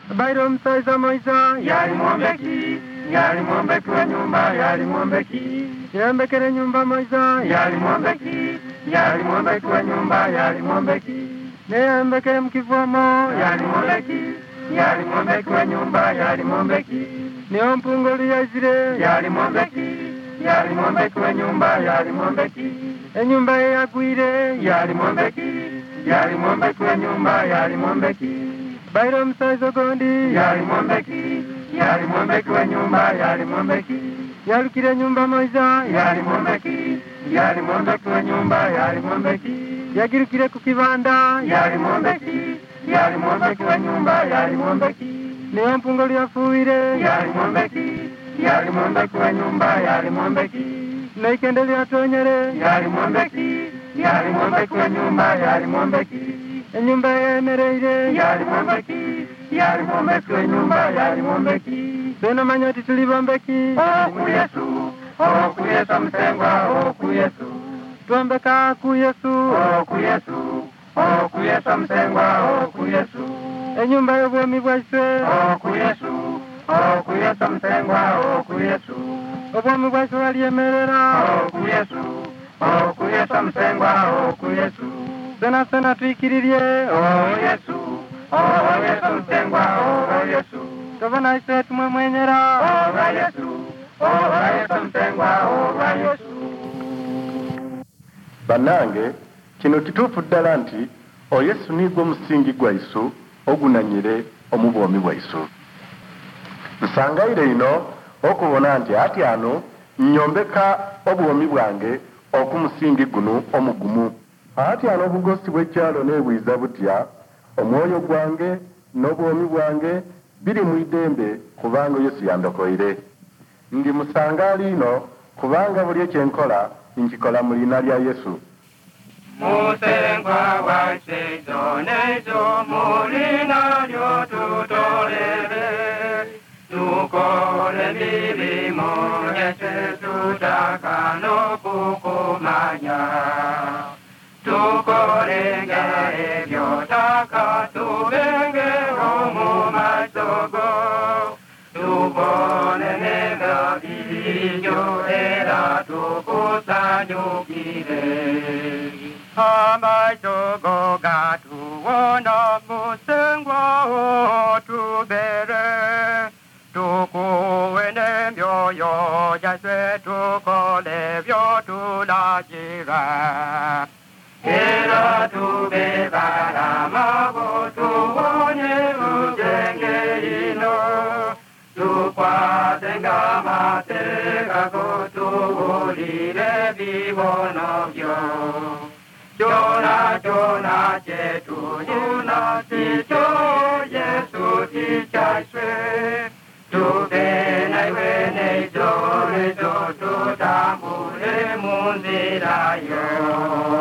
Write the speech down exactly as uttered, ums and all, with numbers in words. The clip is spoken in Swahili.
Bairo msaiza moiza yali mwombeki yali mwombeki wa nyumba yali mwombeki yambekere nyumba moiza yali mwombeki yali mwombeki wa nyumba yali mwombeki yambekere mkivomo yali mwombeki yali mwombeki wa nyumba yali mwombeki niyo mpungoli ya zire yali mwombeki yali mwombeki wa nyumba yali mwombeki enyumba ye yagwire yali mwombeki yali mwombeki wa nyumba yali mwombeki Bairo msaiza gondi yali mwombeki yali mwombeki wa nyumba yali mwombeki yalukire nyumba moiza yali mwombeki yali mwombeki wa nyumba yali mwombeki yagirukire kukibanda yali mwombeki yali mwombeki wa nyumba yali mwombeki niyo mpungoli yafuire yali mwombeki yali mwombeki wa nyumba yali mwombeki naikendele atonyere yali mwombeki yali mwombeki wa nyumba yali mwombeki enyumba yemereire yali mwombeki yali mwombeki wa nyumba yali mwombeki sena manyoti tulibombeki oku Yesu oku Yesu msengwa oku Yesu tuombeka ku Yesu oku Yesu oku Yesu msengwa oku Yesu enyumba y'obwomi bwaiswe oku Yesu oku Yesu msengwa oku Yesu obwomi bwaiswe waliemerera oku Yesu oku Yesu msengwa oku Yesu sena sena tuikiririe o Yesu o Yesu msengwa o Yesu tobona ise tumwe mwenyera o Yesu o Yesu msengwa o Yesu. Banange kino kituufu ddala nti o Yesu nigwo musingi gwaisu ogunanyire omubwomi bwaisu. Nsangaire ino okubona nti ati ano nyombeka obwomi bwange okumusingi guno omugumu. Ati ano obugosi bw'ekyalo nebwiza butya omwoyo gwange n'obwomi bwange biri mu idembe kubanga Yesu yandokoire. Ndi musangaali ino kubanga buli ekyenkola nkikola mu linnya lya Yesu. Musengwa waise donezo mulina lyo tutolere tukole milimo yese tutakano kukumanya tukolenga ebyo taka tubenge omu masogo tubone nega bilyo era tukusanyukire amasogo gatuwona musengwa tubere tukuwene myoyo jaswe tukole byo tulagira era tube barama tuwone ujenge ino tukwatenga mateka kutulire bibono byo Jona Jona chetu Jona ticho Yesu tichaswe tube naiwe neizore zo tutambule munzira yo